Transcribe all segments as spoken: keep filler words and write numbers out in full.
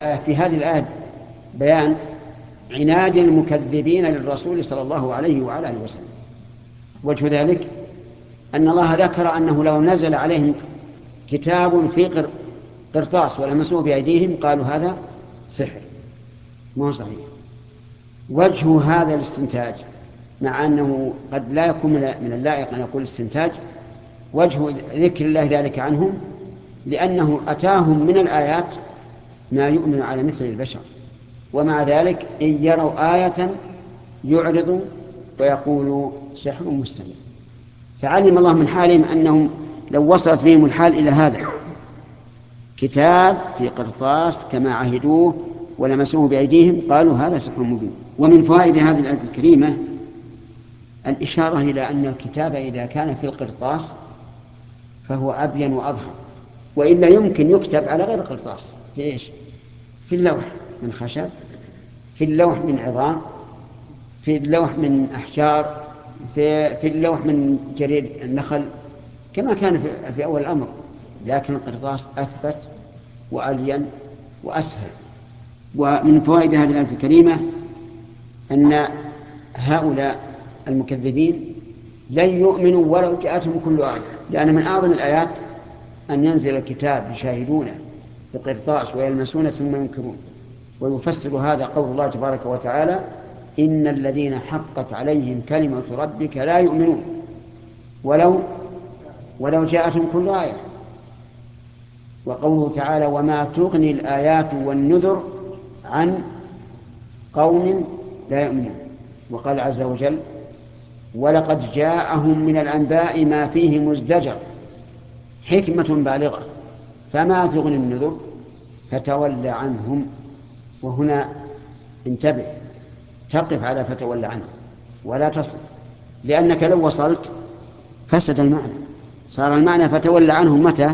في هذه الآية بيان عناد المكذبين للرسول صلى الله عليه وعلى آله وسلم. وجه ذلك أن الله ذكر أنه لو نزل عليهم كتاب في قرطاس ولمسوه بأيديهم قالوا هذا سحر مو صحيح. وجه هذا الاستنتاج، مع أنه قد لا يكون من اللائق أن يقول استنتاج، وجه ذكر الله ذلك عنهم لأنه أتاهم من الآيات ما يؤمن على مثل البشر، ومع ذلك إن يروا آية يعرضوا ويقولوا سحر مستمر. فعلم الله من حالهم أنهم لو وصلت بهم الحال إلى هذا كتاب في قرطاس كما عهدوه ولمسوه بأيديهم قالوا هذا سحر مبين. ومن فوائد هذه الآية الكريمة الإشارة إلى أن الكتاب إذا كان في القرطاس فهو أبين وأظهر، وإلا يمكن يكتب على غير القرطاس في إيش؟ في اللوح من خشب، في اللوح من عظام، في اللوح من أحجار، في, في اللوح من جريد النخل كما كان في, في أول الأمر، لكن القرطاس أثبت وألين وأسهل. ومن فوائد هذه الآية الكريمة أن هؤلاء المكذبين لن يؤمنوا ولو جاءتهم كل آية، لأن من أعظم الآيات أن ينزل الكتاب يشاهدونه بقرطاس ويلمسونه ثم ينكرون. ويفسر هذا قول الله تبارك وتعالى إن الذين حقت عليهم كلمة ربك لا يؤمنون ولو ولو جاءتهم كل آية. وقوله تعالى وما تغني الآيات والنذر عن قوم لا يؤمنون. وقال عز وجل ولقد جاءهم من الأنباء ما فيه مزدجر حكمة بالغة فما تغني النذر فتول عنهم. وهنا انتبه، تقف على فتول عنهم ولا تصل، لأنك لو وصلت فسد المعنى، صار المعنى فتول عنهم متى؟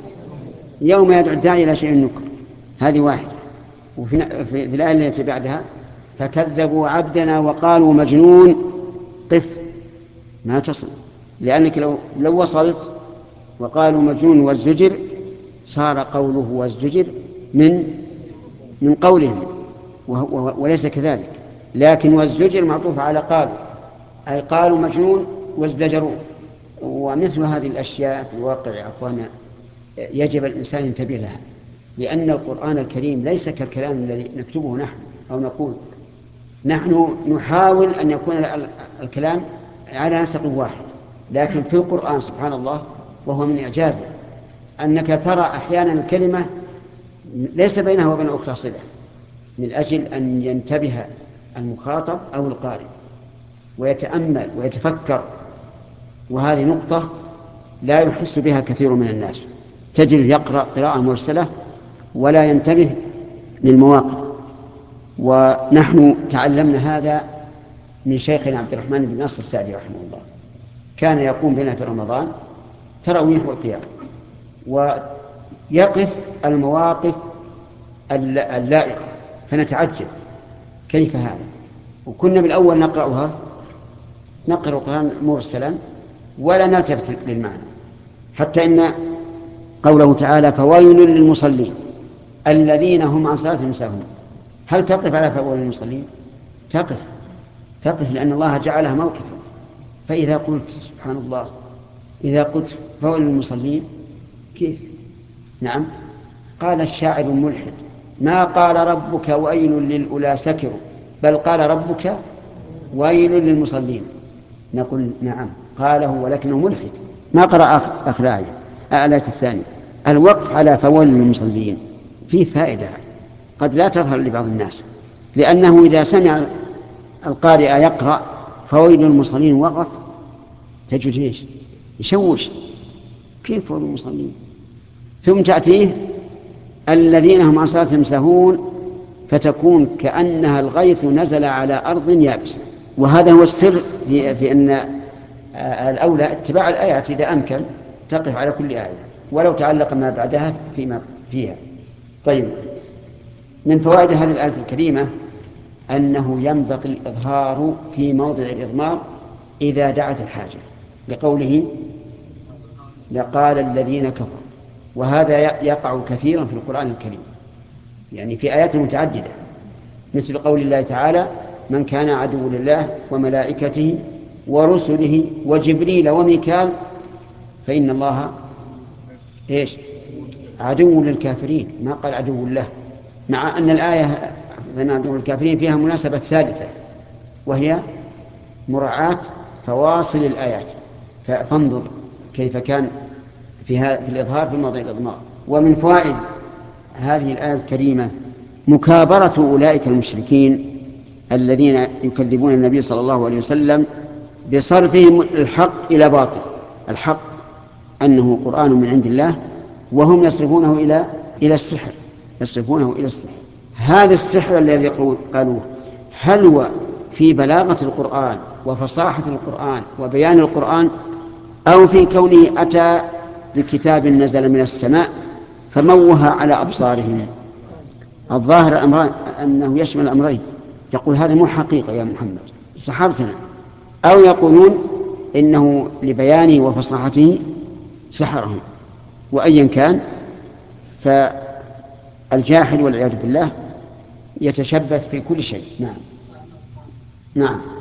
يوم يدعو الداعي إلى شيء نكر. هذه واحدة. وفي في الآية التي بعدها فكذبوا عبدنا وقالوا مجنون قف، ما تصل، لأنك لو, لو وصلت وقالوا مجنون والزجر صار قوله والزجر من من قولهم وليس كذلك، لكن والزجر معطوف على قالوا، أي قالوا مجنون وازدجروا. ومثل هذه الأشياء في الواقع يا أخوانا يجب الإنسان ينتبه لها، لأن القرآن الكريم ليس كالكلام الذي نكتبه نحن أو نقول. نحن نحاول أن يكون الكلام على نسق واحد، لكن في القرآن سبحان الله وهو من إعجازه أنك ترى أحيانا الكلمة ليس بينها وبين أخرى صلة، من أجل أن ينتبه المخاطب أو القارئ ويتأمل ويتفكر. وهذه نقطة لا يحس بها كثير من الناس، تجد يقرأ قراءة مرسلة ولا ينتبه للمواقف. ونحن تعلمنا هذا من شيخنا عبد الرحمن بن ناصر السعدي رحمه الله، كان يقوم بنا في رمضان تراويح والقيام ويقف المواقف اللائقة فنتعجب كيف هذا. وكنا بالأول نقرأها نقرأ القرآن مرسلا ولا نلتفت للمعنى، حتى إن قوله تعالى فويل للمصلين الذين هم عن صلاتهم ساهون، هل تقف على فويل للمصلين؟ تقف تقف لأن الله جعلها موقفا. فإذا قلت سبحان الله إذا قلت فويل للمصلين كيف؟ نعم، قال الشاعر الملحد ما قال ربك ويل للأولى سكروا بل قال ربك ويل للمصلين. نقول نعم قاله ولكنه ملحد ما قرأ آخر آية الآية الثانية. الوقف على فويل للمصلين فيه فائدة قد لا تظهر لبعض الناس، لأنه إذا سمع القارئ يقرأ فويل للمصلين وقف تجد ايش؟ يشوش كيف فويل للمصلين، ثم تأتيه الذين هم عن صلاتهم ساهون فتكون كأنها الغيث نزل على أرض يابسة. وهذا هو السر في, في أن الأولى اتباع الآيات إذا أمكن تقف على كل آية ولو تعلق ما بعدها فيما فيها. طيب، من فوائد هذه الآية الكريمة أنه ينبغي الإظهار في موضع الإضمار إذا دعت الحاجة، لقوله لقال الذين كفروا، وهذا يقع كثيرا في القرآن الكريم. يعني في آيات متعددة، مثل قول الله تعالى: من كان عدو لله وملائكته ورسله وجبريل وميكال فإن الله إيش عدو للكافرين، ما قال عدو الله، مع أن الآية فإن عدو للكافرين فيها مناسبة ثالثة، وهي مراعاة فواصل الآيات. فانظر كيف كان في, في الإظهار في موضع الإضمار. ومن فوائد هذه الآية الكريمة مكابرة أولئك المشركين الذين يكذبون النبي صلى الله عليه وسلم بصرفهم الحق إلى باطل. الحق أنه قرآن من عند الله، وهم يصرفونه إلى إلى السحر، يصرفونه إلى السحر. هذا السحر الذي قالوه هل هو في بلاغة القرآن وفصاحة القرآن وبيان القرآن، أو في كونه أتى بكتاب نزل من السماء فموه على أبصارهم؟ الظاهر الأمران أنه يشمل الأمرين. يقول هذا مو حقيقة يا محمد سحرتنا، أو يقولون إنه لبيانه وفصاحته سحرهم. وأيا كان فالجاحد والعياذ بالله يتشبث في كل شيء. نعم نعم